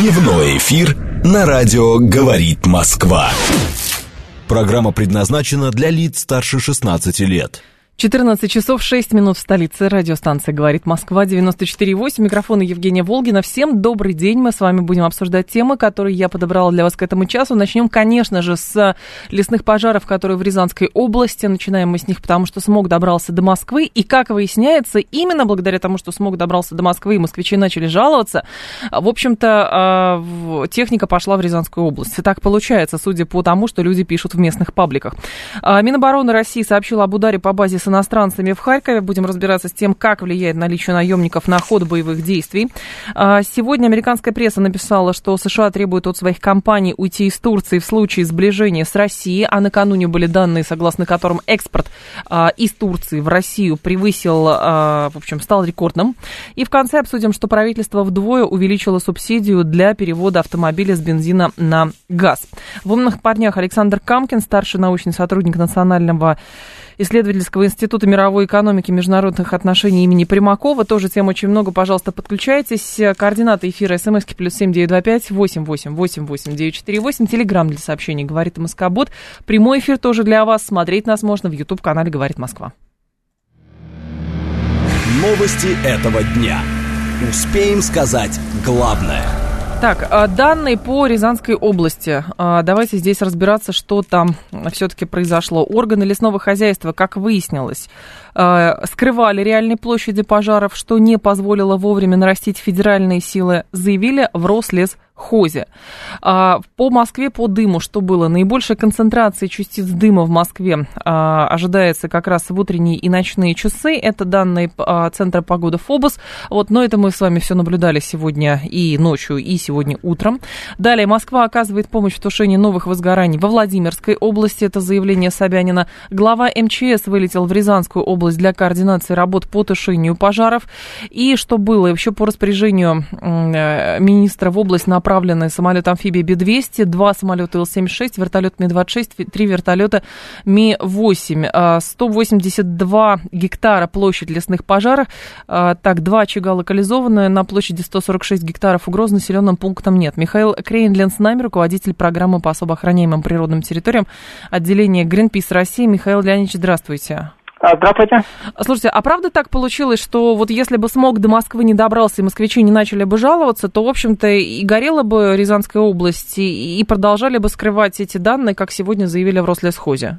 Дневной эфир на радио «Говорит Москва». Программа предназначена для лиц старше 16 лет. 14 часов 6 минут в столице. Радиостанция «Говорит Москва», 94,8. Микрофон Евгения Волгина. Всем добрый день. Мы с вами будем обсуждать темы, которые я подобрала для вас к этому часу. Начнем, конечно же, с лесных пожаров, которые в Рязанской области. Начинаем мы с них, потому что смог добрался до Москвы. И, как выясняется, именно благодаря тому, что смог добрался до Москвы, и москвичи начали жаловаться, в общем-то, техника пошла в Рязанскую область. И так получается, судя по тому, что люди пишут в местных пабликах. Минобороны России сообщила об ударе по базе с иностранцами в Харькове. Будем разбираться с тем, как влияет наличие наемников на ход боевых действий. Сегодня американская пресса написала, что США требуют от своих компаний уйти из Турции в случае сближения с Россией, а накануне были данные, согласно которым экспорт из Турции в Россию превысил, в общем, стал рекордным. И в конце обсудим, что правительство вдвое увеличило субсидию для перевода автомобиля с бензина на газ. В «Умных парнях» Александр Камкин, старший научный сотрудник Национального исследовательского института мировой экономики и международных отношений имени Примакова. Тоже тем очень много. Пожалуйста, подключайтесь. Координаты эфира СМСки +7 925 88 88 948. Телеграм для сообщений «Говорит Москобот». Прямой эфир тоже для вас. Смотреть нас можно в YouTube-канале «Говорит Москва». Новости этого дня. Успеем сказать главное. Так, данные по Рязанской области. Давайте здесь разбираться, что там все-таки произошло. Органы лесного хозяйства, как выяснилось, скрывали реальные площади пожаров, что не позволило вовремя нарастить федеральные силы, заявили в Рослесхозе. По Москве по дыму, что было? Наибольшая концентрация частиц дыма в Москве ожидается как раз в утренние и ночные часы. Это данные Центра погоды ФОБОС. Вот, но это мы с вами все наблюдали сегодня и ночью, и сегодня утром. Далее, Москва оказывает помощь в тушении новых возгораний во Владимирской области. Это заявление Собянина. Глава МЧС вылетел в Рязанскую область для координации работ по тушению пожаров. И что было? Еще по распоряжению министра в область направлены самолет-амфибия Би-200, 2 самолета Ил-76, вертолет Ми-26, 3 вертолета Ми-8. 182 гектара площадь лесных пожаров. Так, 2 очага локализованы, на площади 146 гектаров угроз населенным пунктам нет. Михаил Крейнлен с нами, руководитель программы по особо охраняемым природным территориям отделения Greenpeace России. Михаил Леонидович, здравствуйте. Здравствуйте. Слушайте, а правда так получилось, что вот если бы смог до Москвы не добрался и москвичи не начали бы жаловаться, то, в общем-то, и горела бы Рязанская область, и продолжали бы скрывать эти данные, как сегодня заявили в Рослесхозе?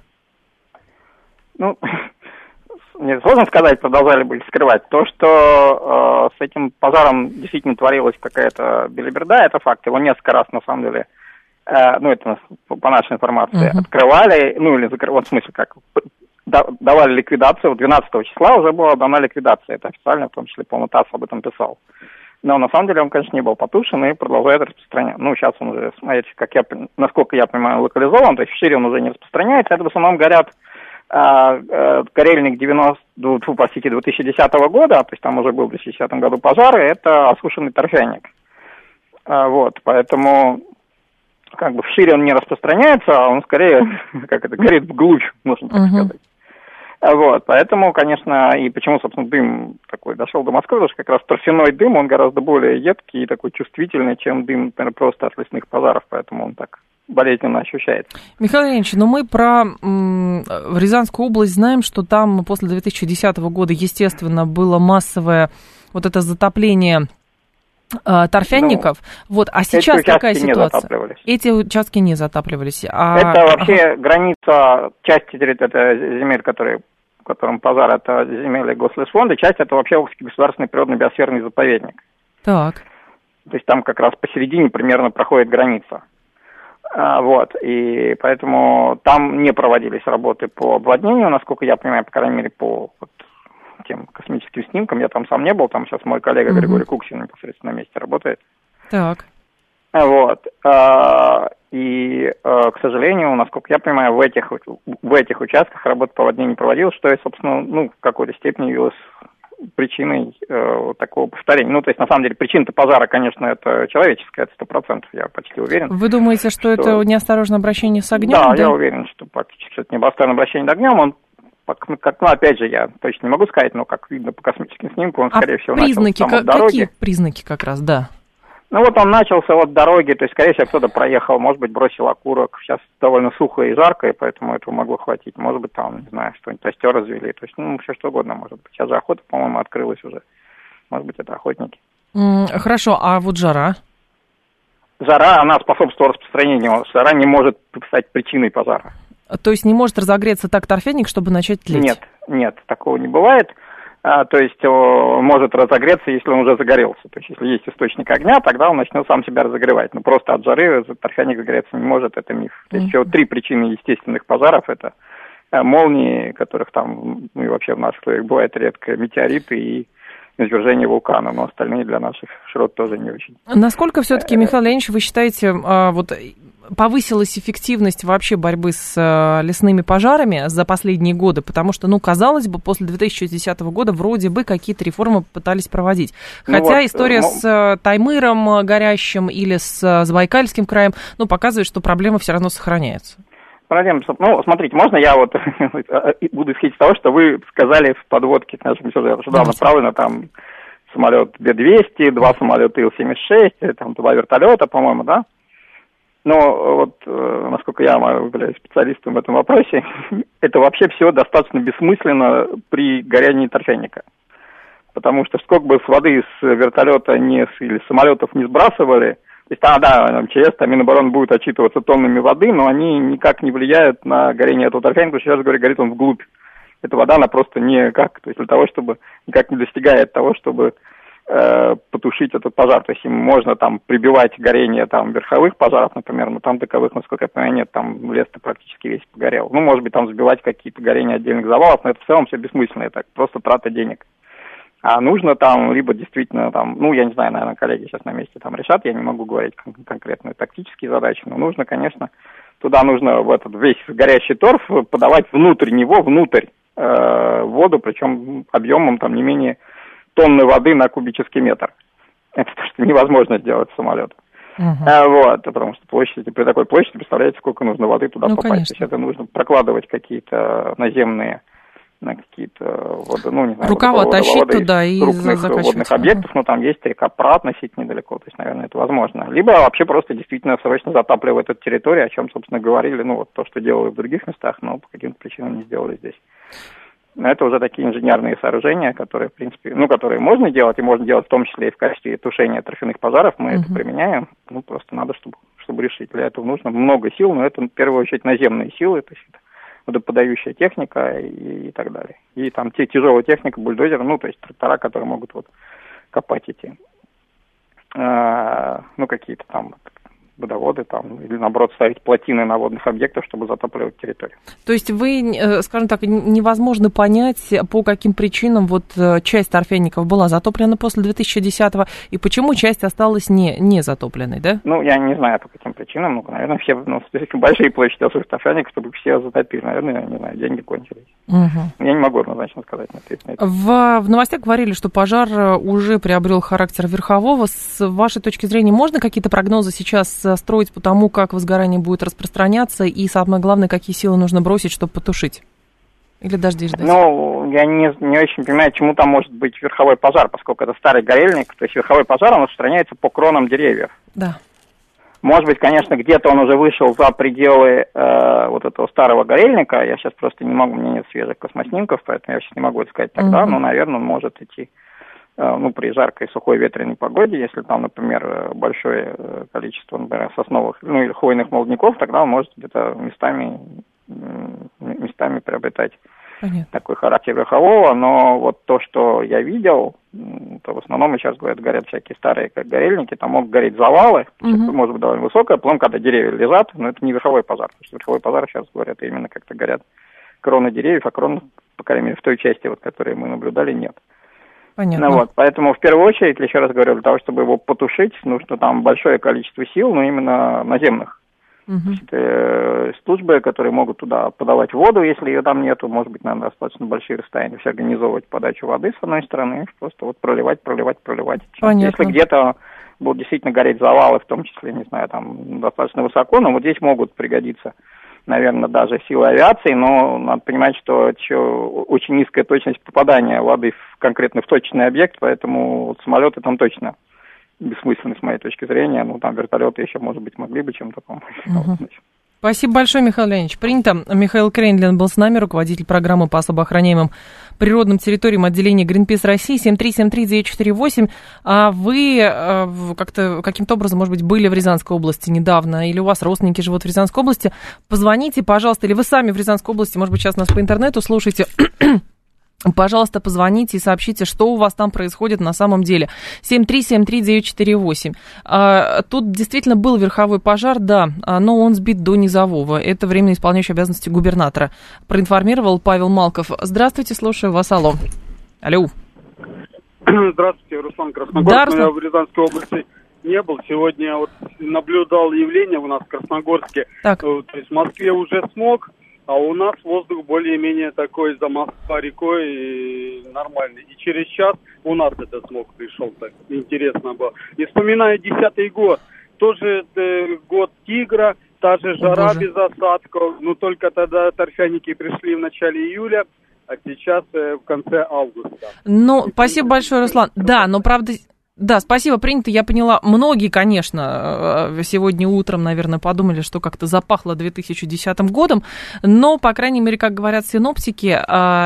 Ну, мне сложно сказать, продолжали бы скрывать. То, что с этим пожаром действительно творилась какая-то белиберда, это факт. Его несколько раз, на самом деле, ну, это по нашей информации, открывали, ну, или закрывали, в смысле, как... давали ликвидацию, 12 числа уже была дана ликвидация, это официально, в том числе, по-моему, ТАСС об этом писал. Но на самом деле он, конечно, не был потушен и продолжает распространяться. Ну, сейчас он уже, смотрите, насколько я понимаю, локализован, то есть шире он уже не распространяется. Это в основном горят горельник 2010 года, то есть там уже был в 2010 году пожар, и это осушенный торфяник. Вот, поэтому... как бы вшире он не распространяется, а он скорее, как это, горит вглубь, можно так сказать. Вот, поэтому, конечно, и почему, собственно, дым такой дошел до Москвы, потому что как раз торфяной дым, он гораздо более едкий и такой чувствительный, чем дым, например, просто от лесных пожаров, поэтому он так болезненно ощущается. Михаил Леонидович, но мы про Рязанскую область знаем, что там после 2010 года, естественно, было массовое вот это затопление торфянников. Ну, вот, а сейчас какая ситуация? Эти участки не затапливались. Это вообще граница, часть это земель, в котором пожар, это земли Гослесфонда, часть это вообще Волжский государственный природный биосферный заповедник. Так. То есть там как раз посередине примерно проходит граница. Вот, и поэтому там не проводились работы по обводнению, насколько я понимаю, по крайней мере, по тем космическим снимкам. Я там сам не был, там сейчас мой коллега Григорий Куксин непосредственно на месте работает. Так. Вот. И, к сожалению, насколько я понимаю, в этих участках работа по наводнению не проводилась, что, собственно, ну, в какой-то степени явилось причиной вот такого повторения. Ну, то есть, на самом деле, причина-то пожара, конечно, это человеческая, это 100%, я почти уверен. Вы думаете, что это неосторожное обращение с огнем? Да, я уверен, что практически это неосторожное обращение с огнем. Он, опять же, я точно не могу сказать, но как видно по космическим снимкам, он, скорее всего, признаки, начал с самой дороги. Какие признаки как раз, да? Ну вот он начался от дороги, то есть, скорее всего, кто-то проехал, может быть, бросил окурок. Сейчас довольно сухо и жарко, и поэтому этого могло хватить. Может быть, там, не знаю, что-нибудь костер развели. То есть, все что угодно может быть. Сейчас же охота, по-моему, открылась уже. Может быть, это охотники. Хорошо, а вот жара? Жара, она способствует распространению. Жара не может стать причиной пожара. То есть не может разогреться так торфяник, чтобы начать тлеть? Нет, такого не бывает. То есть может разогреться, если он уже загорелся. То есть если есть источник огня, тогда он начнет сам себя разогревать. Но просто от жары торфяник загореться не может, это миф. То есть всего 3 причины естественных пожаров. Это молнии, которых там, ну и вообще в наших условиях бывает редко, метеориты и извержение вулкана, но остальные для наших широт тоже не очень. Насколько все-таки, Михаил Леонидович, вы считаете, вот повысилась эффективность вообще борьбы с лесными пожарами за последние годы? Потому что, казалось бы, после 2010 года вроде бы какие-то реформы пытались проводить. Хотя история с Таймыром горящим или с Забайкальским краем, показывает, что проблема все равно сохраняется. Смотрите, можно я буду исходить из того, что вы сказали в подводке к нашему сюжету, что направлено там самолет Б-200, 2 самолета Ил-76, там 2 вертолета, по-моему, да? Но насколько я являюсь специалистом в этом вопросе, это вообще все достаточно бессмысленно при горянии торфяника. Потому что сколько бы с воды с вертолета или с самолетов не сбрасывали, то есть, МЧС, Минобороны будет отчитываться тоннами воды, но они никак не влияют на горение этого торфяника, потому что, сейчас говорю, горит он вглубь. Эта вода, она просто никак, то есть для того, чтобы, никак не достигает того, чтобы потушить этот пожар. То есть им можно там прибивать горение там верховых пожаров, например, но там таковых, насколько я понимаю, нет, там лес-то практически весь погорел. Может быть, там сбивать какие-то горения отдельных завалов, но это в целом все бессмысленно, это просто трата денег. А нужно там, либо действительно там, я не знаю, наверное, коллеги сейчас на месте там решат, я не могу говорить конкретные тактические задачи, но нужно, конечно, туда нужно в этот весь горящий торф подавать внутрь него, воду, причем объемом там не менее тонны воды на кубический метр. Это то, что невозможно сделать с самолета. Потому что при такой площади, представляете, сколько нужно воды туда попасть. Конечно. То есть это нужно прокладывать какие-то наземные воды, не знаю, рукава тащить туда и крупных водных объектов, но там есть река Пра относительно недалеко, то есть, наверное, это возможно. Либо вообще просто действительно срочно затапливать эту территорию, о чем, собственно, говорили, то, что делали в других местах, но по каким-то причинам не сделали здесь. Но это уже такие инженерные сооружения, которые, в принципе, которые можно делать, и можно делать в том числе и в качестве тушения торфяных пожаров, мы это применяем, просто надо, чтобы решить. Для этого нужно много сил, но это в первую очередь наземные силы, то есть это водоподающая техника и так далее. И там тяжелая техника, бульдозеры, то есть трактора, которые могут копать эти, какие-то там водоводы там, или, наоборот, ставить плотины на водных объектах, чтобы затапливать территорию. То есть вы, скажем так, невозможно понять, по каким причинам часть торфяников была затоплена после 2010-го, и почему часть осталась не затопленной, да? Я не знаю, по каким причинам, наверное, все, большие площади особых торфяников, чтобы их все затопили, наверное, не знаю, деньги кончились. Я не могу однозначно сказать на это. В новостях говорили, что пожар уже приобрел характер верхового. С вашей точки зрения, можно какие-то прогнозы сейчас строить по тому, как возгорание будет распространяться, и самое главное, какие силы нужно бросить, чтобы потушить? Или дождей ждать? Я не очень понимаю, чему там может быть верховой пожар, поскольку это старый горельник, то есть верховой пожар, он распространяется по кронам деревьев. Да. Может быть, конечно, где-то он уже вышел за пределы этого старого горельника, я сейчас просто не могу, у меня нет свежих космоснимков, поэтому я сейчас не могу это сказать тогда, но, наверное, он может идти при жаркой сухой ветреной погоде, если там, например, большое количество, например, сосновых, или хвойных молодняков, тогда он может где-то местами приобретать такой характер верхового, но то, что я видел, то в основном, сейчас говорят, горят всякие старые горельники, там могут гореть завалы, может быть довольно высокая, потом, когда деревья лежат, но это не верховой пожар, потому что верховой пожар, сейчас говорят, именно как-то горят кроны деревьев, а крон, по крайней мере, в той части, которые мы наблюдали, нет. Понятно. Поэтому в первую очередь, еще раз говорю, для того, чтобы его потушить, нужно там большое количество сил, но именно наземных. Службы, которые могут туда подавать воду, если ее там нету, может быть, надо достаточно большие расстояния, все организовывать подачу воды с одной стороны, просто проливать. Понятно. Если где-то будут действительно гореть завалы, в том числе, не знаю, там достаточно высоко, но здесь могут пригодиться, наверное, даже силы авиации, но надо понимать, что еще очень низкая точность попадания воды конкретно в точечный объект, поэтому самолеты там точно бессмысленный с моей точки зрения. Ну, там вертолеты еще, может быть, могли бы чем-то помочь. Спасибо большое, Михаил Леонидович. Принято. Михаил Крендлин был с нами, руководитель программы по особо охраняемым природным территориям отделения Greenpeace России, 7373948. А вы каким-то образом, может быть, были в Рязанской области недавно, или у вас родственники живут в Рязанской области, позвоните, пожалуйста, или вы сами в Рязанской области, может быть, сейчас нас по интернету слушаете. Пожалуйста, позвоните и сообщите, что у вас там происходит на самом деле. 7373948. Тут действительно был верховой пожар, да, но он сбит до низового. Это временно исполняющий обязанности губернатора. Проинформировал Павел Малков. Здравствуйте, слушаю вас. Алло. Алло. Здравствуйте, Руслан Красногорск. Да, Руслан. Я в Рязанской области не был. Сегодня вот наблюдал явление у нас в Красногорске. Так. То есть в Москве уже смог, а у нас воздух более-менее такой за Москва-рекой и нормальный. И через час у нас этот смог пришел, так интересно было. И вспоминаю 10-й год, тоже год тигра, та же жара без осадков, но только тогда торфяники пришли в начале июля, а сейчас в конце августа. Ну, спасибо большое, Руслан. Да, но правда... Да, спасибо, принято, я поняла. Многие, конечно, сегодня утром, наверное, подумали, что как-то запахло 2010 годом, но, по крайней мере, как говорят синоптики,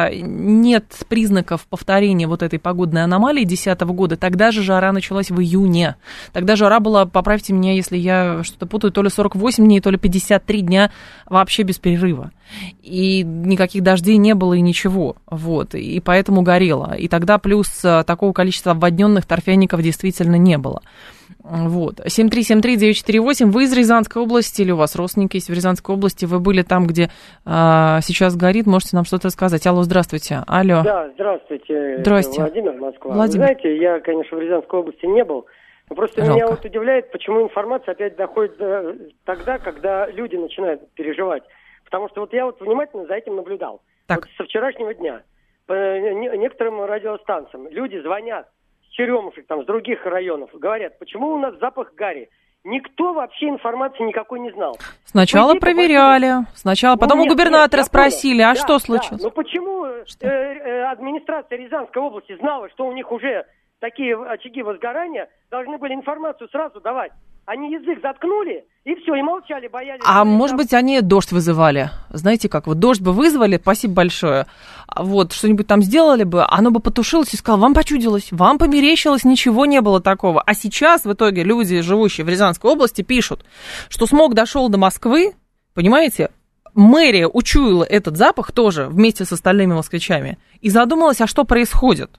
нет признаков повторения вот этой погодной аномалии 2010 года. Тогда же жара началась в июне. Тогда жара была, поправьте меня, если я что-то путаю, то ли 48 дней, то ли 53 дня вообще без перерыва. И никаких дождей не было и ничего, вот, и поэтому горело. И тогда плюс такого количества обводненных торфяников действительно не было. Вот. 7373948. Вы из Рязанской области или у вас родственники есть в Рязанской области? Вы были там, где сейчас горит, можете нам что-то рассказать. Алло, здравствуйте. Алло. Да, здравствуйте. Здравствуйте. Владимир, Москва. Владимир. Вы знаете, я, конечно, в Рязанской области не был, но просто Жалко. меня вот удивляет, почему информация опять доходит тогда, когда люди начинают переживать. Потому что вот я вот внимательно за этим наблюдал. Так. Вот со вчерашнего дня по некоторым радиостанциям люди звонят с Черемушек, там, с других районов, говорят, почему у нас запах гари. Никто вообще информации никакой не знал. Сначала проверяли, потом у губернатора спросили, а да, что случилось? Да. Но почему администрация Рязанской области знала, что у них уже такие очаги возгорания, должны были информацию сразу давать? Они язык заткнули, и все, и молчали, боялись. А может быть, они дождь вызывали? Знаете как, вот дождь бы вызвали, спасибо большое, вот, что-нибудь там сделали бы, оно бы потушилось и сказало, вам почудилось, вам померещилось, ничего не было такого. А сейчас, в итоге, люди, живущие в Рязанской области, пишут, что смог дошел до Москвы, понимаете, мэрия учуяла этот запах тоже вместе с остальными москвичами и задумалась, а что происходит?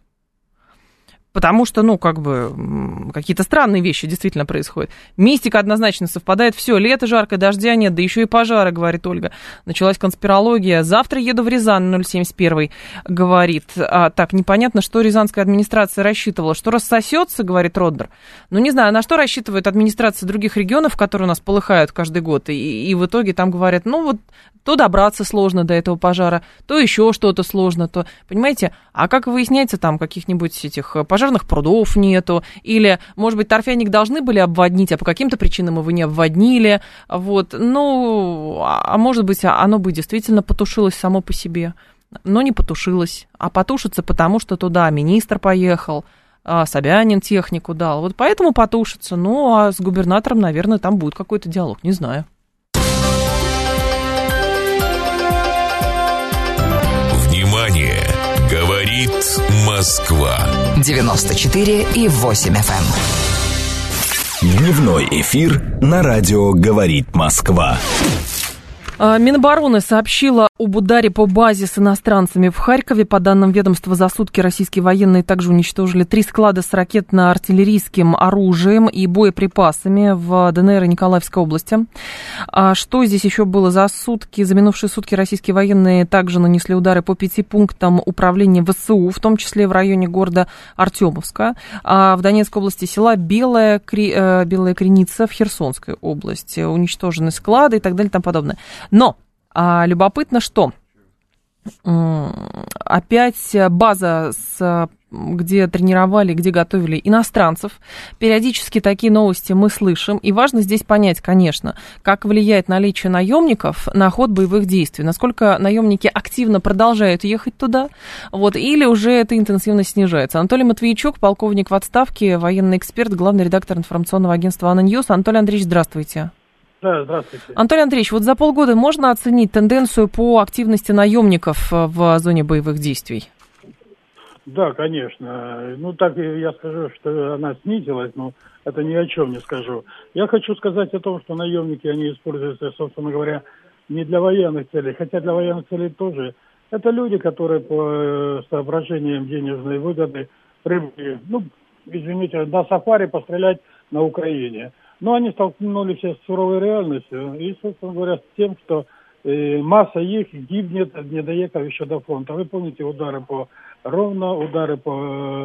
Потому что, ну, как бы, какие-то странные вещи действительно происходят. Мистика однозначно совпадает. Все, лето жаркое, дождя нет, да еще и пожары, говорит Ольга. Началась конспирология. Завтра еду в Рязань, 071 говорит. Так, непонятно, что рязанская администрация рассчитывала. Что рассосется, говорит Роддер. Ну, не знаю, на что рассчитывает администрация других регионов, которые у нас полыхают каждый год. И в итоге там говорят, ну, вот, то добраться сложно до этого пожара, то еще что-то сложно, то, понимаете, а как выясняется, там каких-нибудь этих пожарных прудов нету, или, может быть, торфяник должны были обводнить, а по каким-то причинам его не обводнили, вот, ну, а может быть, оно бы действительно потушилось само по себе, но не потушилось, а потушится, потому что туда министр поехал, Собянин технику дал, вот поэтому потушится, ну, а с губернатором, наверное, там будет какой-то диалог, не знаю. Внимание! Говорит Москва. 94,8 FM. Дневной эфир на радио «Говорит Москва». Минобороны сообщила об ударе по базе с иностранцами в Харькове. По данным ведомства, за сутки российские военные также уничтожили 3 склада с ракетно-артиллерийским оружием и боеприпасами в ДНР и Николаевской области. Что здесь еще было за сутки? За минувшие сутки российские военные также нанесли удары по 5 пунктам управления ВСУ, в том числе в районе города Артемовска. В Донецкой области села Белая Креница в Херсонской области. Уничтожены склады и так далее и тому подобное. Но любопытно, что опять база с где тренировали, где готовили иностранцев. Периодически такие новости мы слышим. И важно здесь понять, конечно, как влияет наличие наемников на ход боевых действий. Насколько наемники активно продолжают ехать туда, вот, или уже эта интенсивность снижается. Анатолий Матвейчук, полковник в отставке, военный эксперт, главный редактор информационного агентства «Ана Ньюс». Анатолий Андреевич, здравствуйте. Да, здравствуйте. Анатолий Андреевич, вот за полгода можно оценить тенденцию по активности наемников в зоне боевых действий? Да, конечно. Ну, так я скажу, что она снизилась, но это ни о чем не скажу. Я хочу сказать о том, что наемники, они используются, собственно говоря, не для военных целей, хотя для военных целей тоже. Это люди, которые по соображениям денежной выгоды прибыли, извините, на сафари пострелять на Украине. Но они столкнулись с суровой реальностью и, собственно говоря, с тем, что масса их гибнет, не доехав еще до фронта. Вы помните удары по Ровно, удары по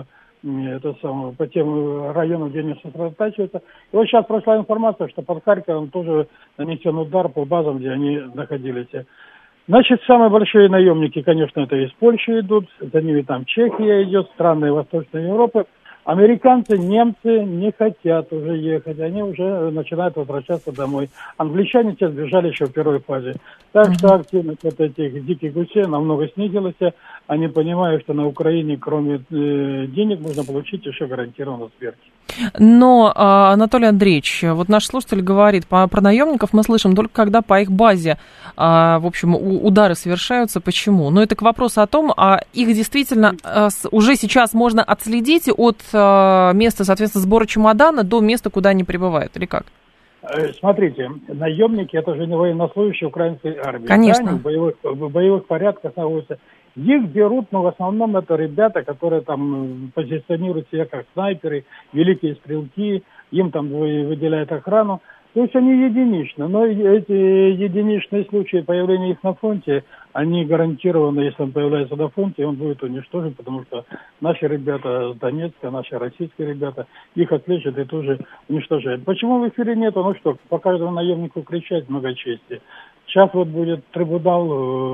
тем районам, где они сосредотачиваются. И вот сейчас прошла информация, что под Харьковом тоже нанесен удар по базам, где они находились. Значит, самые большие наемники, конечно, это из Польши идут, за ними там Чехия идет, страны Восточной Европы. Американцы, немцы не хотят уже ехать, они уже начинают возвращаться домой. Англичане сейчас сбежали еще в первой фазе. Так что активность вот этих диких гусей намного снизилась. Они понимают, что на Украине, кроме денег, можно получить еще гарантированно смерть. Но, Анатолий Андреевич, вот наш слушатель говорит, про наемников мы слышим только когда по их базе, в общем, удары совершаются. Почему? Но это к вопросу о том, их действительно уже сейчас можно отследить от места, соответственно, сбора чемодана до места, куда они прибывают, или как? Смотрите, наемники, это же не военнослужащие украинской армии. Конечно. Да, они в боевых порядках находятся. Их берут, но в основном это ребята, которые там позиционируют себя как снайперы, великие стрелки, им там выделяют охрану. То есть они единичны, но эти единичные случаи появления их на фронте, они гарантированно, если он появляется на фронте, он будет уничтожен, потому что наши ребята с Донецка, наши российские ребята, их отвлечат и тоже уничтожают. Почему в эфире нету? Ну что, по каждому наемнику кричать много чести. Сейчас вот будет трибунал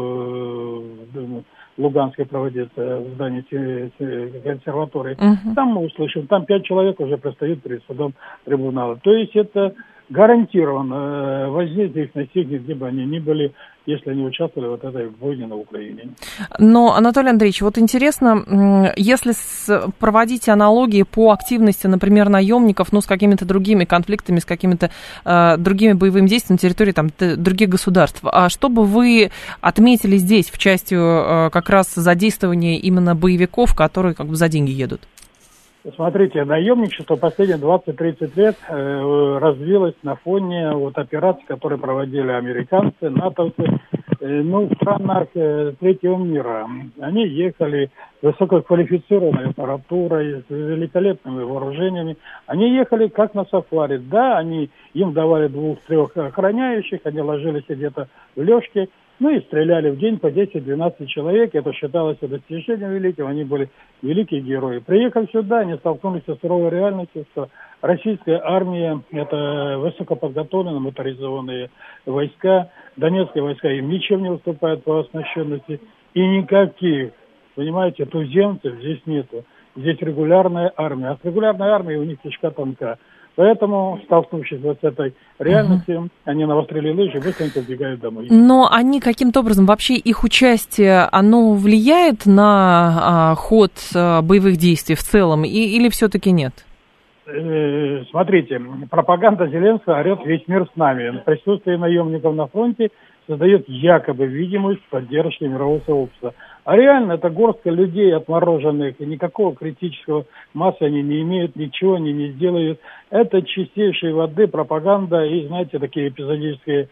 в Луганске проводится в здании консерватории. Там мы услышим, там 5 человек уже предстают перед судом трибунала. То есть это гарантированно воздействие их на всех, где бы они ни были, если они участвовали в этой войне на Украине. Но, Анатолий Андреевич, вот интересно, если проводить аналогии по активности, например, наемников, с какими-то другими конфликтами, с какими-то другими боевыми действиями на территории других государств, а что бы вы отметили здесь в части как раз задействования именно боевиков, которые как бы за деньги едут? Смотрите, наемничество последние 20-30 лет развилось на фоне операций, которые проводили американцы, натовцы, в странах третьего мира. Они ехали с высококвалифицированной аппаратурой, с великолепными вооружениями. Они ехали как на сафари. Да, им давали 2-3 охраняющих, они ложились где-то в лёжке, и стреляли в день по 10-12 человек. Это считалось достижением великим, они были великие герои. Приехав сюда, они столкнулись с суровой реальностью, что российская армия – это высокоподготовленные моторизованные войска. Донецкие войска им ничем не уступают по оснащенности. И никаких, понимаете, туземцев здесь нету. Здесь регулярная армия. А с регулярной армией у них кишка тонка. Поэтому, столкнувшись с этой реальностью, они навострили лыжи и быстренько убегают домой. Но они каким-то образом, вообще их участие, оно влияет на ход боевых действий в целом или все-таки нет? Смотрите, пропаганда Зеленского орет «Весь мир с нами». Присутствие наемников на фронте создает якобы видимость поддержки мирового сообщества. А реально это горстка людей отмороженных, и никакого критического массы они не имеют, ничего они не сделают. Это чистейшей воды пропаганда и, знаете, такие эпизодические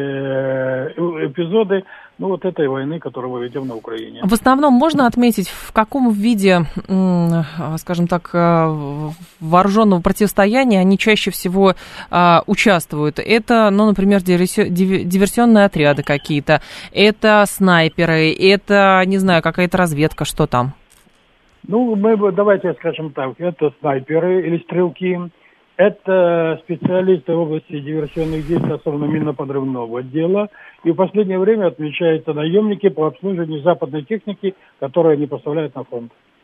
эпизоды этой войны, которую мы ведем на Украине. В основном можно отметить, в каком виде, скажем так, вооруженного противостояния они чаще всего участвуют. Это, например, диверсионные отряды какие-то, это снайперы, это, не знаю, какая-то разведка, что там? Давайте скажем так, это снайперы или стрелки, это специалисты в области диверсионных действий, особенно минно-подрывного отдела. И в последнее время отмечаются наемники по обслуживанию западной техники, которую они поставляют на фронт.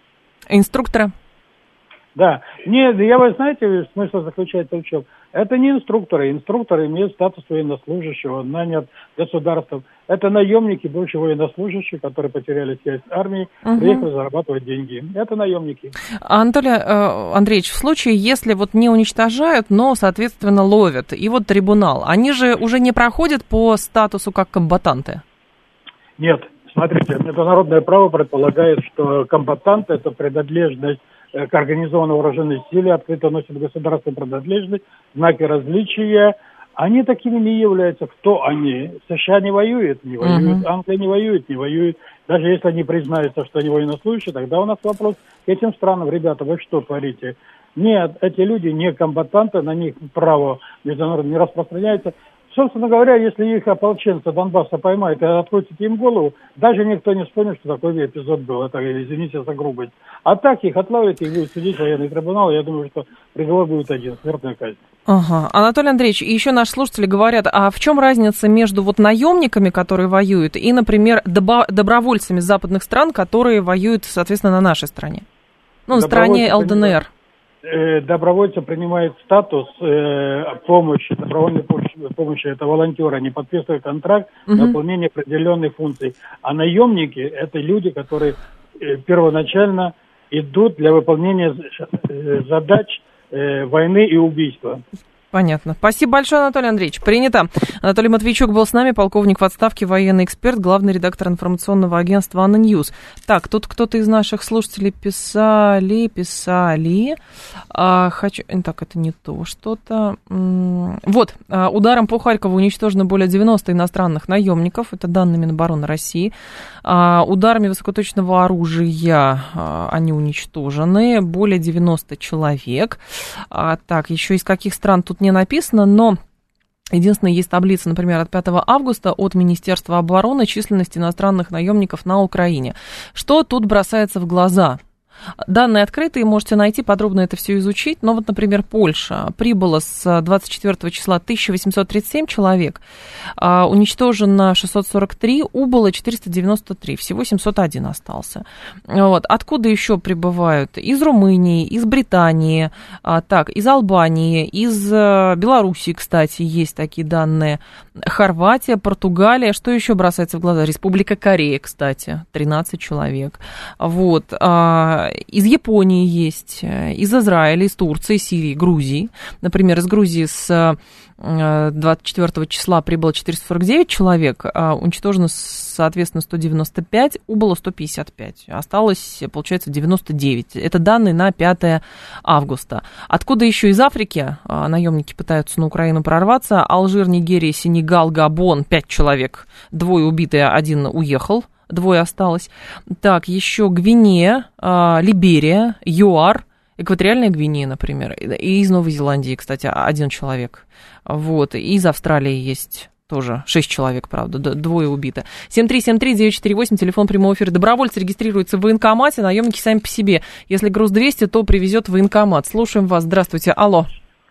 Инструктора? Да. Нет, вы знаете, смысл заключается в чем? Это не инструкторы. Инструкторы имеют статус военнослужащего, нанят государством. Это наемники, бывшие военнослужащие, которые потеряли связь с армией, приехали зарабатывать деньги. Это наемники. Анатолий Андреевич, в случае, если вот не уничтожают, но, соответственно, ловят, и вот трибунал, они же уже не проходят по статусу как комбатанты? Нет. Смотрите, международное право предполагает, что комбатант – это принадлежность к организованной вооруженной силе, открыто носит государственную принадлежность, знаки различия. Они такими не являются. Кто они? США не воюет, не воюет. Англия не воюет, не воюет. Даже если они признаются, что они военнослужащие, тогда у нас вопрос к этим странам. Ребята, вы что творите? Нет, эти люди не комбатанты, на них право международное не распространяется. Собственно говоря, если их ополченцы Донбасса поймают и открутят им голову, даже никто не вспомнит, что такой эпизод был. Это, извините за грубость. А так их отловят и будут судить военный трибунал. Я думаю, что приговор будет один – смертная казнь. Ага. Анатолий Андреевич, и еще наши слушатели говорят, а в чем разница между вот наемниками, которые воюют, и, например, добровольцами из западных стран, которые воюют, соответственно, на нашей стране? Ну, на стороне ЛДНР. Добровольцы принимают статус помощи, добровольной помощи, это волонтеры, они подписывают контракт на выполнение определенных функций. А наемники – это люди, которые первоначально идут для выполнения задач войны и убийства. Понятно. Спасибо большое, Анатолий Андреевич. Принято. Анатолий Матвейчук был с нами, полковник в отставке, военный эксперт, главный редактор информационного агентства «Анна Ньюс». Так, тут кто-то из наших слушателей писали. Так, это не то что-то. Вот, ударом по Харькову уничтожено более 90 иностранных наемников. Это данные Минобороны России. Ударами высокоточного оружия они уничтожены. Более 90 человек. Так, еще из каких стран тут не написано, но единственное, есть таблица, например, от 5 августа от Министерства обороны численность иностранных наемников на Украине. Что тут бросается в глаза? Данные открытые, можете найти, подробно это все изучить. Но вот, например, Польша. Прибыло с 24 числа 1837 человек, уничтожено 643, убыло 493, всего 701 остался. Вот. Откуда еще прибывают? Из Румынии, из Британии, из Албании, из Белоруссии, кстати, есть такие данные. Хорватия, Португалия. Что еще бросается в глаза? Республика Корея, кстати, 13 человек. Вот. Из Японии есть, из Израиля, из Турции, Сирии, Грузии. Например, из Грузии с 24 числа прибыло 449 человек, уничтожено, соответственно, 195, убыло 155. Осталось, получается, 99. Это данные на 5 августа. Откуда еще? Из Африки наемники пытаются на Украину прорваться. Алжир, Нигерия, Сенегал, Габон, 5 человек. 2 убитые, 1 уехал. 2 осталось. Так, еще Гвинея, Либерия, ЮАР, Экваториальная Гвинея, например. И из Новой Зеландии, кстати, 1 человек. Вот. И из Австралии есть тоже 6 человек, правда, 2 убито. 7373948, телефон прямого эфира. Добровольцы регистрируются в военкомате, наемники сами по себе. Если груз 200, то привезет военкомат. Слушаем вас. Здравствуйте. Алло.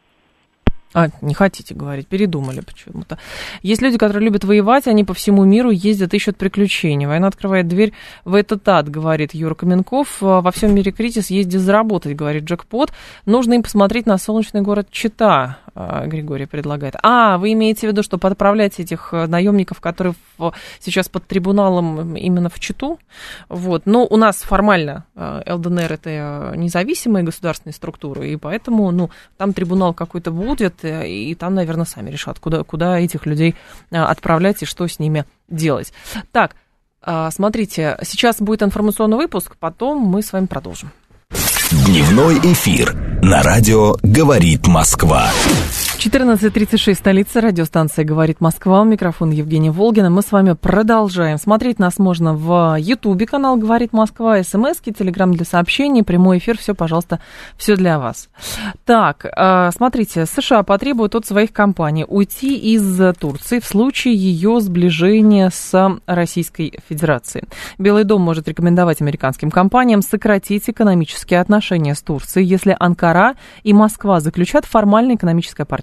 Не хотите говорить, передумали почему-то. Есть люди, которые любят воевать, они по всему миру ездят, ищут приключений. Война открывает дверь в этот ад, говорит Юра Каменков. Во всем мире кризис, езди заработать, говорит Джекпот. Нужно им посмотреть на солнечный город Чита, Григорий предлагает. вы имеете в виду, что подправлять этих наемников, которые сейчас под трибуналом именно в Читу? Вот. Но у нас формально ЛДНР это независимые государственные структуры, и поэтому там трибунал какой-то будет, и там, наверное, сами решат, куда этих людей отправлять и что с ними делать. Так, смотрите, сейчас будет информационный выпуск, потом мы с вами продолжим. Дневной эфир на радио «Говорит Москва». 14:36, столица, радиостанция «Говорит Москва», у микрофона Евгения Волгина. Мы с вами продолжаем. Смотреть нас можно в Ютубе, канал «Говорит Москва», смски, телеграм для сообщений, прямой эфир, все, пожалуйста, все для вас. Так, смотрите, США потребуют от своих компаний уйти из Турции в случае ее сближения с Российской Федерацией. Белый дом может рекомендовать американским компаниям сократить экономические отношения с Турцией, если Анкара и Москва заключат формальное экономическое партнерство.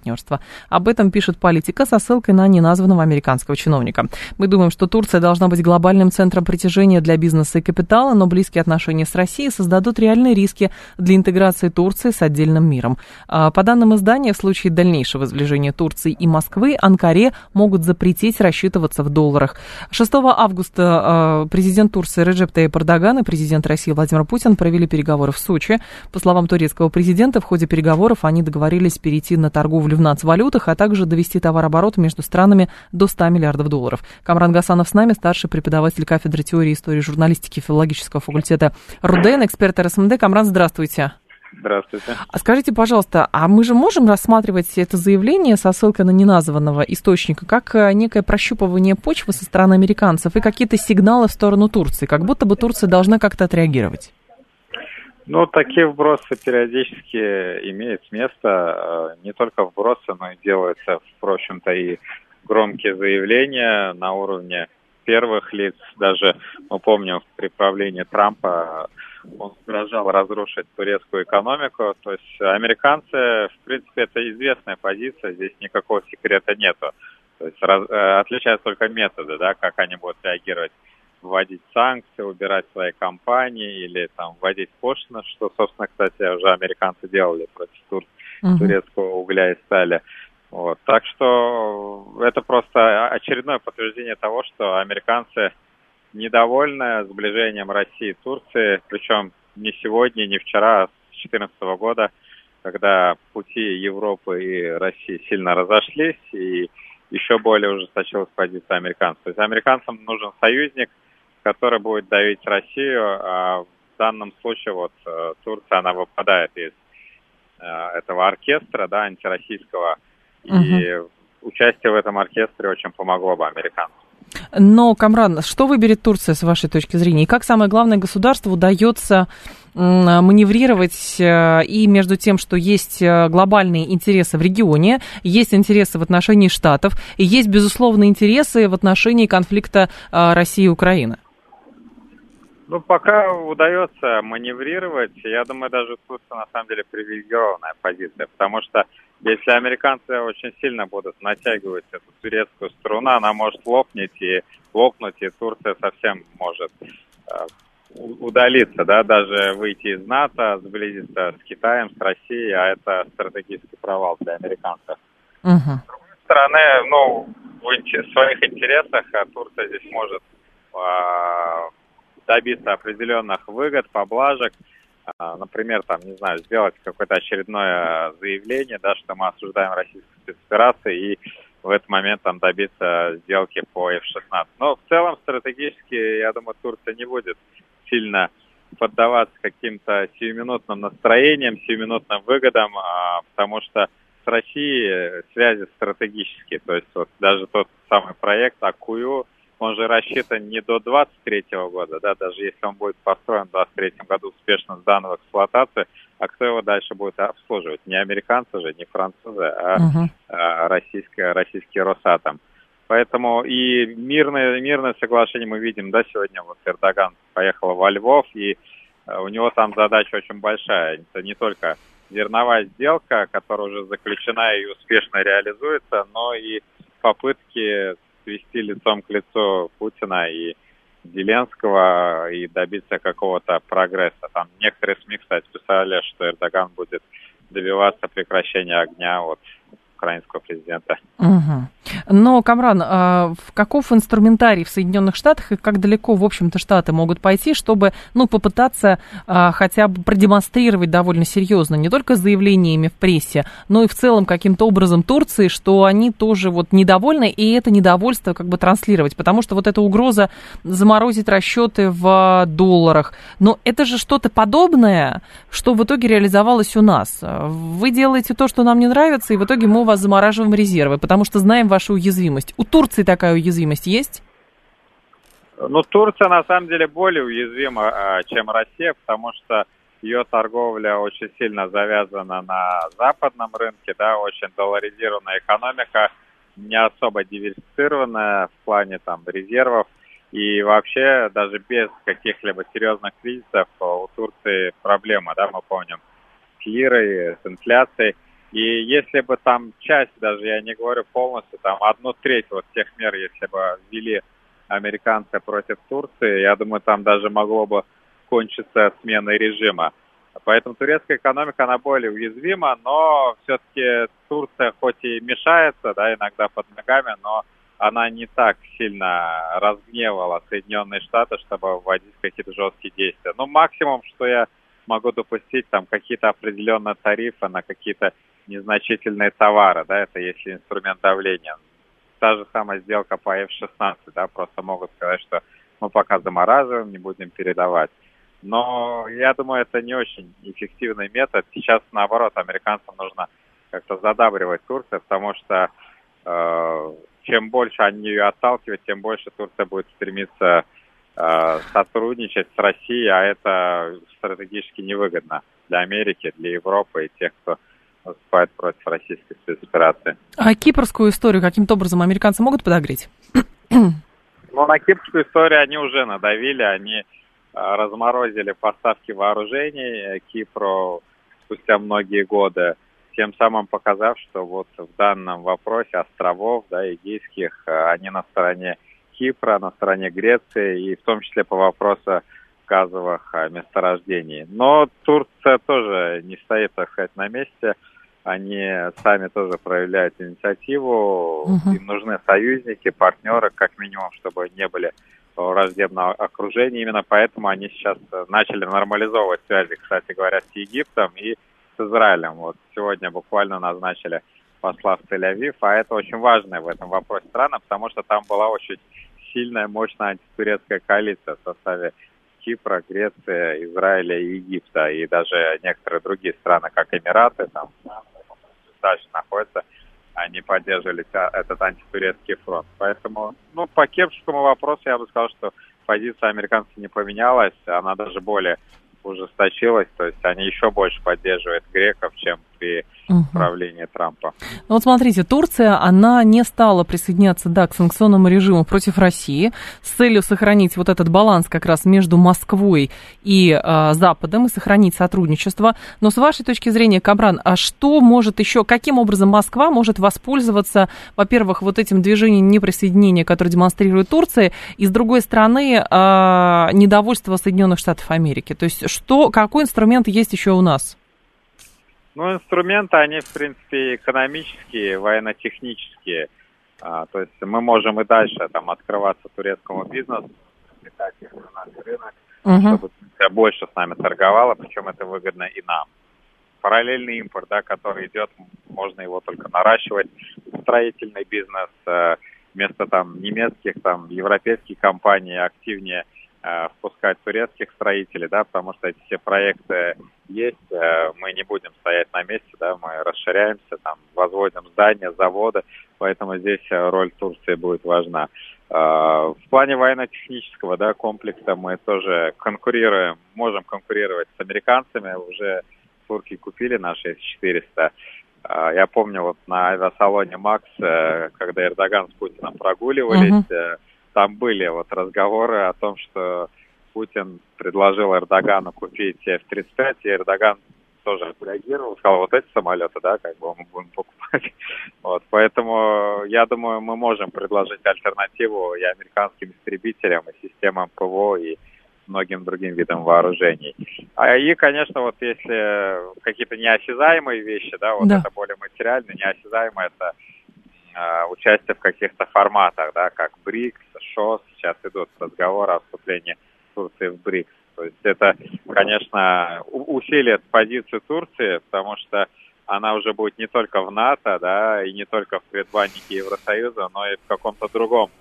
партнерства. Об этом пишет «Политика» со ссылкой на неназванного американского чиновника. Мы думаем, что Турция должна быть глобальным центром притяжения для бизнеса и капитала, но близкие отношения с Россией создадут реальные риски для интеграции Турции с отдельным миром. По данным издания, в случае дальнейшего сближения Турции и Москвы, Анкаре могут запретить рассчитываться в долларах. 6 августа президент Турции Реджеп Тайип Эрдоган и президент России Владимир Путин провели переговоры в Сочи. По словам турецкого президента, в ходе переговоров они договорились перейти на торговлю в нацвалютах, а также довести товарооборот между странами до $100 миллиардов. Камран Гасанов с нами, старший преподаватель кафедры теории и истории журналистики филологического факультета РУДН, эксперт РСМД. Камран, здравствуйте. Здравствуйте. А скажите, пожалуйста, а мы же можем рассматривать это заявление со ссылкой на неназванного источника как некое прощупывание почвы со стороны американцев и какие-то сигналы в сторону Турции, как будто бы Турция должна как-то отреагировать? Ну, такие вбросы периодически имеют место, не только вбросы, но и делаются, в общем-то, и громкие заявления на уровне первых лиц. Даже, мы помним, при правлении Трампа он угрожал разрушить турецкую экономику. То есть американцы, в принципе, это известная позиция, здесь никакого секрета нету. То есть отличаются только методы, да, как они будут реагировать. Вводить санкции, убирать свои компании или там вводить пошлины, что, собственно, кстати, уже американцы делали против турецкого угля и стали. Вот. Так что это просто очередное подтверждение того, что американцы недовольны сближением России и Турции, причем не сегодня, не вчера, а с 2014 года, когда пути Европы и России сильно разошлись, и еще более ужесточилась позиция американцев. То есть американцам нужен союзник, который будет давить Россию, а в данном случае вот Турция, она выпадает из этого оркестра, да, антироссийского, и участие в этом оркестре очень помогло бы американцам. Но, Камран, что выберет Турция с вашей точки зрения? И как самое главное государству удается маневрировать и между тем, что есть глобальные интересы в регионе, есть интересы в отношении Штатов, и есть, безусловно, интересы в отношении конфликта России и Украины? Ну, пока удается маневрировать, я думаю, даже Турция на самом деле привилегированная позиция, потому что если американцы очень сильно будут натягивать эту турецкую струну, она может лопнуть, и Турция совсем может удалиться, да, даже выйти из НАТО, сблизиться с Китаем, с Россией, а это стратегический провал для американцев. С другой стороны, ну, в своих интересах Турция здесь может добиться определенных выгод, поблажек, например, там, не знаю, сделать какое-то очередное заявление, да, что мы осуждаем российскую спецоперацию, и в этот момент там добиться сделки по F-16. Но в целом стратегически, я думаю, Турция не будет сильно поддаваться каким-то сиюминутным настроениям, сиюминутным выгодам, потому что с Россией связи стратегические. То есть вот даже тот самый проект Акую, он же рассчитан не до 2023 года, да, даже если он будет построен в 2023 году, успешно сдан в эксплуатацию, а кто его дальше будет обслуживать? Не американцы же, не французы, а российский Росатом. Поэтому и мирное соглашение мы видим, да, сегодня вот Эрдоган поехал во Львов, и у него там задача очень большая. Это не только зерновая сделка, которая уже заключена и успешно реализуется, но и попытки свести лицом к лицу Путина и Зеленского и добиться какого-то прогресса. Там некоторые СМИ, кстати, писали, что Эрдоган будет добиваться прекращения огня от украинского президента. Но, Камран, каков инструментарий в Соединенных Штатах и как далеко, в общем-то, Штаты могут пойти, чтобы, попытаться хотя бы продемонстрировать довольно серьезно, не только заявлениями в прессе, но и в целом каким-то образом Турции, что они тоже вот недовольны, и это недовольство как бы транслировать, потому что вот эта угроза заморозить расчеты в долларах, но это же что-то подобное, что в итоге реализовалось у нас. Вы делаете то, что нам не нравится, и в итоге мы у вас замораживаем резервы, потому что знаем вашу уязвимость. У Турции такая уязвимость есть? Ну, Турция на самом деле более уязвима, чем Россия, потому что ее торговля очень сильно завязана на западном рынке, да, очень долларизированная экономика, не особо диверсифицированная в плане там резервов. И вообще даже без каких-либо серьезных кризисов у Турции проблема, да, мы помним, с лирой, с инфляцией. И если бы там часть, даже я не говорю полностью, там 1/3 вот тех мер, если бы ввели американцы против Турции, я думаю, там даже могло бы кончиться сменой режима. Поэтому турецкая экономика, она более уязвима, но все-таки Турция хоть и мешается, да, иногда под ногами, но она не так сильно разгневала Соединенные Штаты, чтобы вводить какие-то жесткие действия. Ну, максимум, что я могу допустить, там какие-то определенные тарифы на какие-то незначительные товары, да, это если инструмент давления. Та же самая сделка по F-16, да, просто могут сказать, что мы пока замораживаем, не будем передавать. Но я думаю, это не очень эффективный метод. Сейчас, наоборот, американцам нужно как-то задабривать Турцию, потому что чем больше они ее отталкивают, тем больше Турция будет стремиться сотрудничать с Россией, а это стратегически невыгодно для Америки, для Европы и тех, кто выступает против российской спецоперации. А кипрскую историю каким-то образом американцы могут подогреть? Ну, на кипрскую историю они уже надавили, они разморозили поставки вооружений Кипру спустя многие годы, тем самым показав, что вот в данном вопросе островов, да, эгейских, они на стороне Кипра, на стороне Греции, и в том числе по вопросу газовых месторождений. Но Турция тоже не стоит, так сказать, на месте. Они сами тоже проявляют инициативу. Им нужны союзники, партнеры, как минимум, чтобы не были враждебного окружения. Именно поэтому они сейчас начали нормализовывать связи, кстати говоря, с Египтом и с Израилем. Вот сегодня буквально назначили посла в Тель-Авив, а это очень важная в этом вопросе страна, потому что там была очень сильная, мощная антитурецкая коалиция в составе Кипра, Греции, Израиля и Египта, и даже некоторые другие страны, как Эмираты, там дальше находятся, они поддерживали этот антитурецкий фронт. Поэтому, ну, по кипрскому вопросу я бы сказал, что позиция американцев не поменялась, она даже более ужесточилась, то есть они еще больше поддерживают греков, чем при правлении Трампа. Ну вот смотрите, Турция, она не стала присоединяться, да, к санкционному режиму против России с целью сохранить вот этот баланс как раз между Москвой и Западом и сохранить сотрудничество. Но с вашей точки зрения, Камран, а что может еще, каким образом Москва может воспользоваться, во-первых, вот этим движением неприсоединения, которое демонстрирует Турция, и с другой стороны, недовольство Соединенных Штатов Америки? То есть какой инструмент есть еще у нас? Ну, инструменты, они, в принципе, экономические, военно-технические. То есть мы можем и дальше там открываться турецкому бизнесу, летать их на наш рынок, чтобы Турция больше с нами торговала, причем это выгодно и нам. Параллельный импорт, да, который идет, можно его только наращивать. Строительный бизнес, вместо там немецких, там европейских компаний активнее впускать турецких строителей, да, потому что эти все проекты есть, мы не будем стоять на месте, да, мы расширяемся, там, возводим здания, заводы, поэтому здесь роль Турции будет важна. В плане военно-технического, да, комплекса мы тоже можем конкурировать с американцами, уже турки купили наши С-400. Я помню, вот на авиасалоне «Макс», когда Эрдоган с Путиным прогуливались, там были вот разговоры о том, что Путин предложил Эрдогану купить F-35, и Эрдоган тоже отреагировал, сказал, вот эти самолеты, да, как бы мы будем покупать. Вот, поэтому, я думаю, мы можем предложить альтернативу и американским истребителям, и системам ПВО, и многим другим видам вооружений. И, конечно, вот если какие-то неосязаемые вещи, да, вот это более материальные, неосязаемые, это участие в каких-то форматах, да, как БРИКС, ШОС, сейчас идут разговоры о вступлении Турции в БРИКС. То есть это, конечно, усилит позицию Турции, потому что она уже будет не только в НАТО, да, и не только в предбаннике Евросоюза, но и в каком-то другом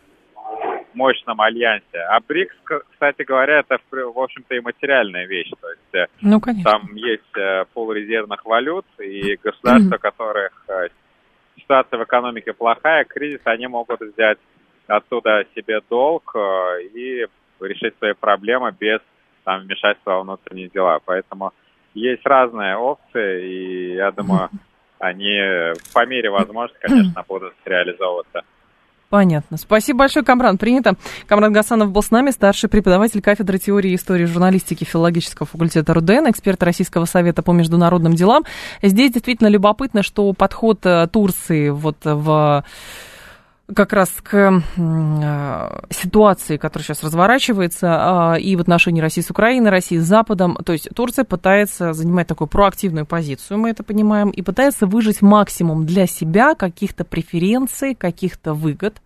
мощном альянсе. А БРИКС, кстати говоря, это, в общем-то, и материальная вещь. То есть там есть пул резервных валют, и государства, которых ситуация в экономике плохая, кризис, они могут взять оттуда себе долг и решить свои проблемы без там, вмешательства во внутренние дела. Поэтому есть разные опции, и я думаю, они по мере возможности, конечно, будут реализовываться. Понятно. Спасибо большое, Камран. Принято. Камран Гасанов был с нами, старший преподаватель кафедры теории и истории журналистики филологического факультета РУДН, эксперт Российского совета по международным делам. Здесь действительно любопытно, что подход Турции вот в... как раз к ситуации, которая сейчас разворачивается, и в отношении России с Украиной, России с Западом. То есть Турция пытается занимать такую проактивную позицию, мы это понимаем, и пытается выжать максимум для себя каких-то преференций, каких-то выгод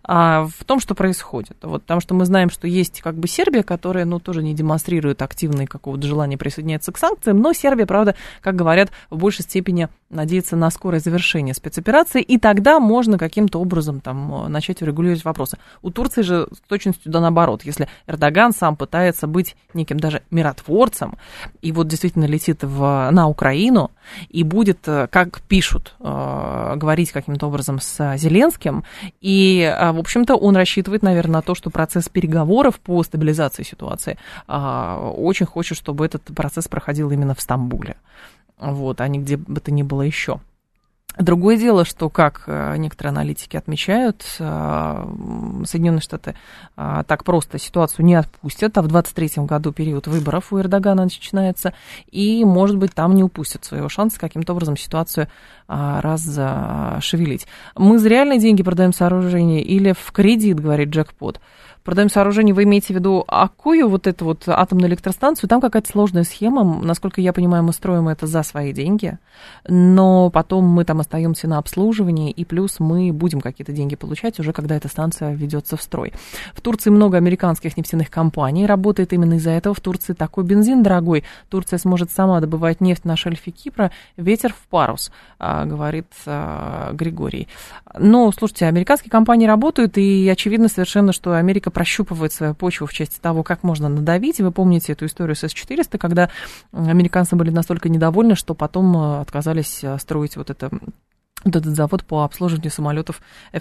в том, что происходит. Вот, потому что мы знаем, что есть как бы Сербия, которая, ну, тоже не демонстрирует активной какого-то желания присоединяться к санкциям, но Сербия, правда, как говорят, в большей степени надеется на скорое завершение спецоперации, и тогда можно каким-то образом там начать урегулировать вопросы. У Турции же с точностью да наоборот. Если Эрдоган сам пытается быть неким даже миротворцем, и вот действительно летит на Украину, и будет, как пишут, говорить каким-то образом с Зеленским, и в общем-то, он рассчитывает, наверное, на то, что процесс переговоров по стабилизации ситуации очень хочет, чтобы этот процесс проходил именно в Стамбуле, вот, а не где бы то ни было еще. Другое дело, что, как некоторые аналитики отмечают, Соединенные Штаты так просто ситуацию не отпустят, а в 2023 году период выборов у Эрдогана начинается, и, может быть, там не упустят своего шанса каким-то образом ситуацию расшевелить. Мы за реальные деньги продаем сооружение или в кредит, говорит Джекпот? Продаем сооружение, вы имеете в виду Аккую, вот эту вот атомную электростанцию, там какая-то сложная схема, насколько я понимаю, мы строим это за свои деньги, но потом мы там остаемся на обслуживании, и плюс мы будем какие-то деньги получать уже, когда эта станция введется в строй. В Турции много американских нефтяных компаний, работает именно из-за этого в Турции такой бензин дорогой, Турция сможет сама добывать нефть на шельфе Кипра, ветер в парус, говорит Григорий. Но, слушайте, американские компании работают, и очевидно совершенно, что Америка прощупывает свою почву в части того, как можно надавить. И вы помните эту историю с С-400, когда американцы были настолько недовольны, что потом отказались строить вот этот завод по обслуживанию самолетов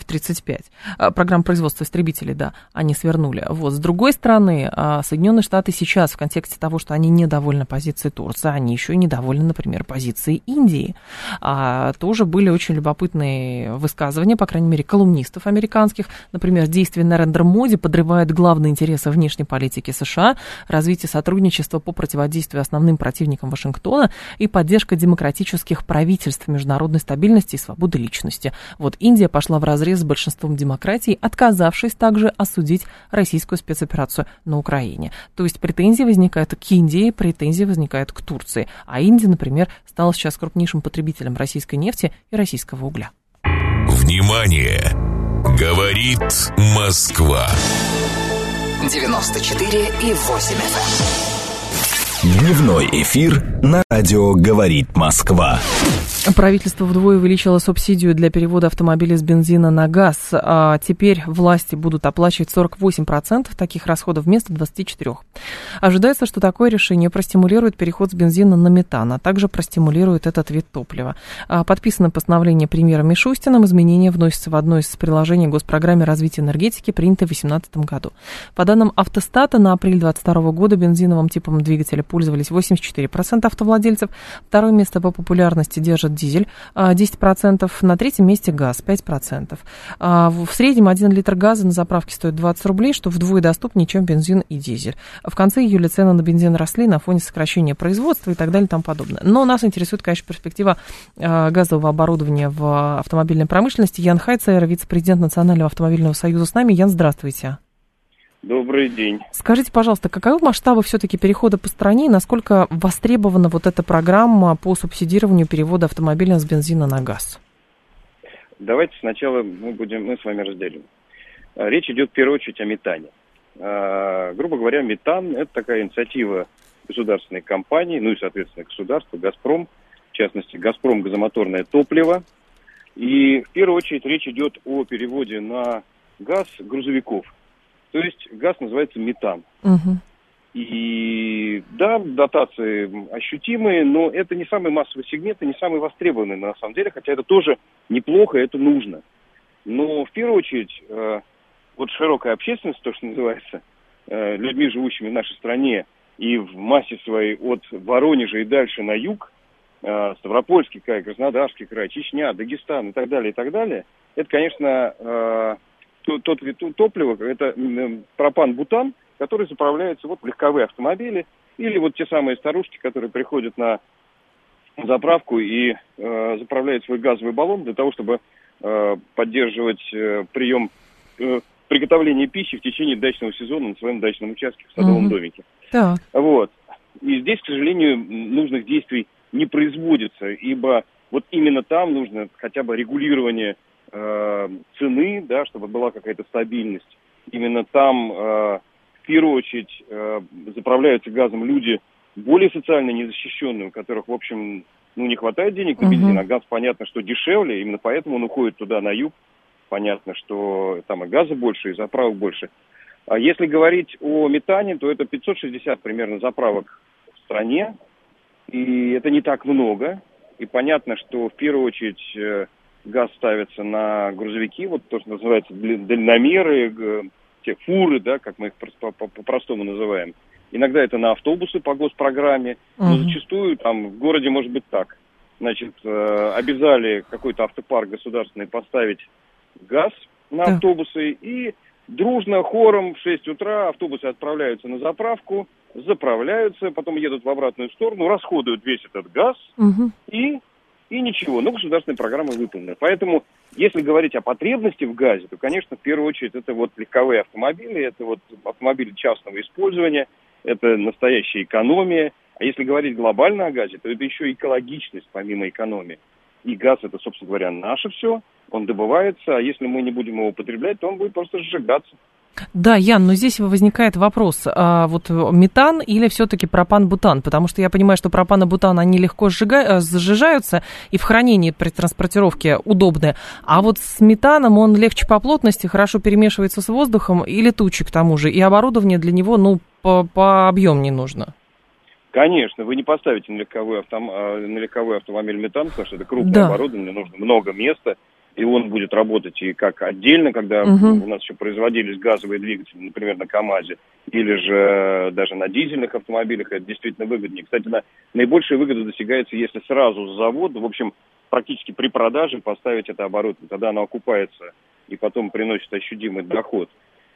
F-35. Программа производства истребителей, да, они свернули. Вот. С другой стороны, Соединенные Штаты сейчас в контексте того, что они недовольны позицией Турции, они еще и недовольны, например, позицией Индии. Тоже были очень любопытные высказывания, по крайней мере, колумнистов американских. Например, действия Нарендра Моди подрывают главные интересы внешней политики США, развитие сотрудничества по противодействию основным противникам Вашингтона и поддержка демократических правительств, международной стабильности и свободы личности. Вот Индия пошла вразрез с большинством демократий, отказавшись также осудить российскую спецоперацию на Украине. То есть претензии возникают к Индии, претензии возникают к Турции. А Индия, например, стала сейчас крупнейшим потребителем российской нефти и российского угля. Внимание! Говорит Москва. 94,8 FM. Дневной эфир на радио «Говорит Москва». Правительство вдвое увеличило субсидию для перевода автомобилей с бензина на газ. А теперь власти будут оплачивать 48% таких расходов вместо 24%. Ожидается, что такое решение простимулирует переход с бензина на метан, а также простимулирует этот вид топлива. Подписано постановление премьера Мишустиным. Изменения вносятся в одно из приложений госпрограммы развития энергетики, принятой в 2018 году. По данным Автостата, на апрель 2022 года бензиновым типом двигателя пользовались 84% автовладельцев. Второе место по популярности держит дизель 10%, на третьем месте газ 5%. В среднем 1 литр газа на заправке стоит 20 рублей, что вдвое доступнее, чем бензин и дизель. В конце июля цены на бензин росли на фоне сокращения производства и так далее и тому подобное. Но нас интересует, конечно, перспектива газового оборудования в автомобильной промышленности. Ян Хайцер, вице-президент Национального автомобильного союза, с нами. Ян, здравствуйте. Добрый день. Скажите, пожалуйста, каковы масштабы все-таки перехода по стране и насколько востребована вот эта программа по субсидированию перевода автомобиля с бензина на газ? Давайте сначала мы с вами разделим. Речь идет в первую очередь о метане. Грубо говоря, метан – это такая инициатива государственной компании, ну и, соответственно, государства, «Газпром», в частности, «Газпром» газомоторное топливо. И в первую очередь речь идет о переводе на газ грузовиков. То есть газ называется метан. Угу. И да, дотации ощутимые, но это не самый массовый сегмент и не самый востребованный на самом деле, хотя это тоже неплохо, это нужно. Но в первую очередь вот широкая общественность, то, что называется, людьми, живущими в нашей стране и в массе своей от Воронежа и дальше на юг, Ставропольский край, Краснодарский край, Чечня, Дагестан и так далее, это, конечно, тот вид топлива, это пропан-бутан, который заправляется вот в легковые автомобили, или вот те самые старушки, которые приходят на заправку и заправляют свой газовый баллон для того, чтобы поддерживать прием приготовления пищи в течение дачного сезона на своем дачном участке в садовом домике. Так. Вот. И здесь, к сожалению, нужных действий не производится, ибо вот именно там нужно хотя бы регулирование цены, да, чтобы была какая-то стабильность. Именно там, в первую очередь, заправляются газом люди более социально незащищенные, у которых, в общем, не хватает денег на бензин, а газ, понятно, что дешевле, именно поэтому он уходит туда, на юг. Понятно, что там и газа больше, и заправок больше. А если говорить о метане, то это 560 примерно заправок в стране, и это не так много. И понятно, что в первую очередь газ ставится на грузовики, вот то, что называется дальномеры, те фуры, да, как мы их по-простому называем. Иногда это на автобусы по госпрограмме, но зачастую там в городе может быть так. Значит, обязали какой-то автопарк государственный поставить газ на автобусы, и дружно, хором в 6 утра автобусы отправляются на заправку, заправляются, потом едут в обратную сторону, расходуют весь этот газ, и ничего, но государственная программа выполнена. Поэтому, если говорить о потребности в газе, то, конечно, в первую очередь это вот легковые автомобили, это вот автомобили частного использования, это настоящая экономия. А если говорить глобально о газе, то это еще экологичность помимо экономии. И газ это, собственно говоря, наше все, он добывается, а если мы не будем его употреблять, то он будет просто сжигаться. Да, Ян, но здесь возникает вопрос, вот метан или все-таки пропан-бутан, потому что я понимаю, что пропан и бутан, они легко сжижаются и в хранении при транспортировке удобны, а вот с метаном он легче по плотности, хорошо перемешивается с воздухом и летучий к тому же, и оборудование для него, по объемнее нужно. Конечно, вы не поставите на легковой автомобиль метан, потому что это крупное оборудование, нужно много места. И он будет работать и как отдельно, когда у нас еще производились газовые двигатели, например, на КАМАЗе, или же даже на дизельных автомобилях, это действительно выгоднее. Кстати, наибольшая выгода достигается, если сразу с завода, в общем, практически при продаже поставить это оборудование. Тогда оно окупается и потом приносит ощутимый доход.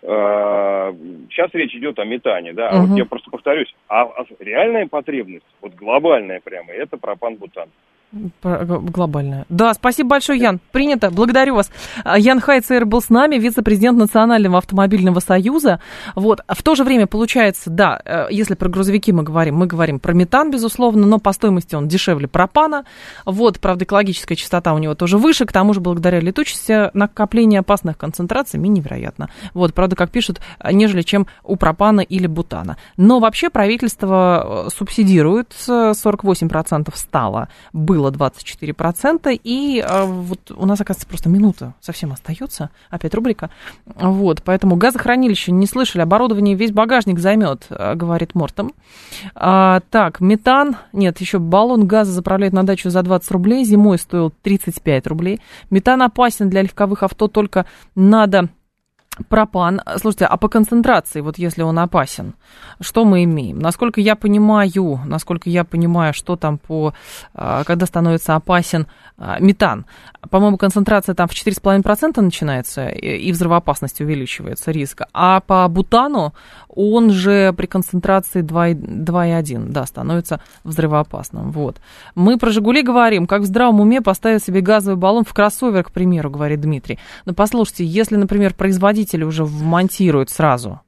Сейчас речь идет о метане, да, вот я просто повторюсь, реальная потребность, вот глобальная прямо, это пропан-бутан. Глобальная. Да, спасибо большое, Ян. Принято. Благодарю вас. Ян Хайцер был с нами, вице-президент Национального автомобильного союза. Вот. В то же время получается, да, если про грузовики мы говорим про метан, безусловно, но по стоимости он дешевле пропана. Вот, правда, экологическая частота у него тоже выше. К тому же, благодаря летучести, накопление опасных концентраций невероятно. Вот, правда, как пишут, нежели чем у пропана или бутана. Но вообще правительство субсидирует, 48% стало, было 24%, и вот у нас, оказывается, просто минута совсем остается, опять рубрика, вот, поэтому газохранилище не слышали, оборудование весь багажник займет, говорит Мортом. Так, метан, нет, еще баллон газа заправляют на дачу за 20 рублей, зимой стоил 35 рублей, метан опасен для легковых авто, только надо... Пропан. Слушайте, а по концентрации, вот если он опасен, что мы имеем? Насколько я понимаю, что там когда становится опасен метан, по-моему, концентрация там в 4,5% начинается, и взрывоопасность увеличивается, риск. А по бутану он же при концентрации 2,1, да, становится взрывоопасным. Вот. Мы про «Жигули» говорим, как в здравом уме поставить себе газовый баллон в кроссовер, к примеру, говорит Дмитрий. Но послушайте, если, например, производитель уже вмонтирует сразу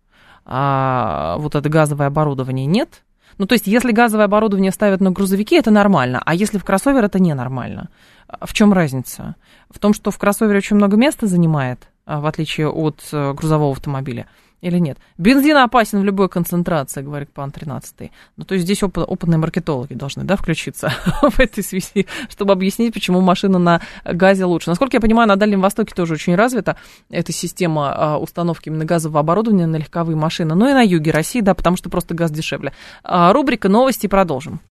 вот это газовое оборудование, нет? Ну, то есть, если газовое оборудование ставят на грузовики, это нормально, а если в кроссовер, это ненормально. В чем разница? В том, что в кроссовере очень много места занимает, в отличие от грузового автомобиля, или нет? Бензин опасен в любой концентрации, говорит пан 13. Ну, то есть здесь опытные маркетологи должны, да, включиться в этой связи, чтобы объяснить, почему машина на газе лучше. Насколько я понимаю, на Дальнем Востоке тоже очень развита эта система установки именно газового оборудования на легковые машины. Ну и на юге России, да, потому что просто газ дешевле. Рубрика «Новости», продолжим.